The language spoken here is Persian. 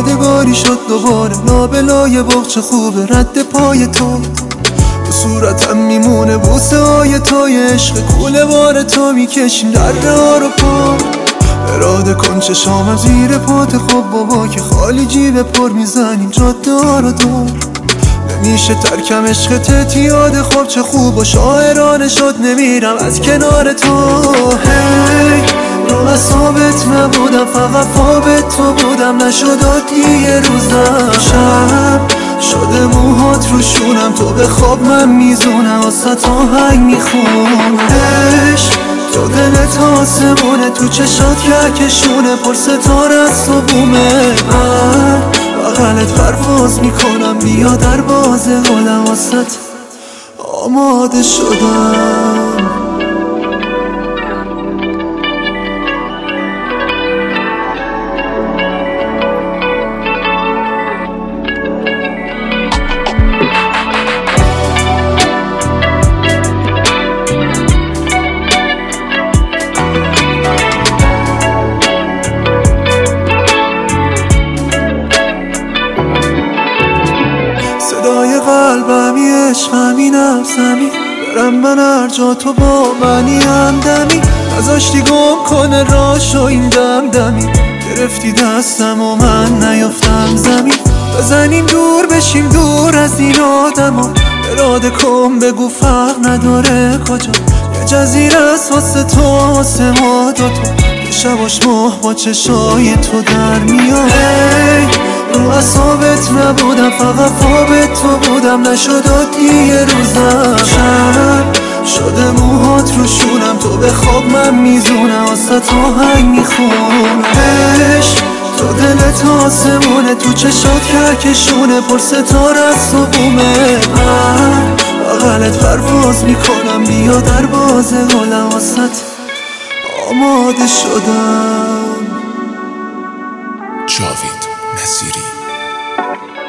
یادگاری شد دوباره لابلای بغچه خوبه رد پای تو تو صورتم میمونه بوسه های توی عشق کوله بار تو میکشیم دره ها رو پا اراده کن چشامم زیر پات خب بابا که خالی جیب پر میزنیم جاده ها رو دور نمیشه ترکم عشقت یاد خوب چه خوب و شاعرانه شد نمیرم از کنار تو هی رو اصابت نبودم فقط خوابت تو بودم نشد عادی یه روزم شب شده موهات رو شونم تو به خواب من میزونم واسه تا هنگ میخونم عشق تو دلت آسمونه تو چشات کهکشونه پر ستاره از تو بومه من بغلت پرواز میکنم بیا در باز قلم واسط آماده شدم صدای قلبمی عشقمی نفسمی برم من هر جا تو با منی همدمی نذاشتی گم کنه راشو این دمدمی گرفتی دستم و من نیافتم زمین بزنیم دور بشیم دور از این آدما اراده کن بگو فرق نداره کجا یه جزیره است واسه تو واسه ما دوتا یه شباش ماه با چشای تو در میاد رو اصابت نبودم فقط خوابت تو بودم نشد عادی یه روزم شب شده موهات رو شونم تو به خواب من میزونم واسه تو هنگ میخونم عشق تو دلت آسمونه تو چشات کهکشونه پر ستاره از تو بومه من بغلت پرواز میکنم بیا در باز قلم واسط آماده شدم جاوید نصیری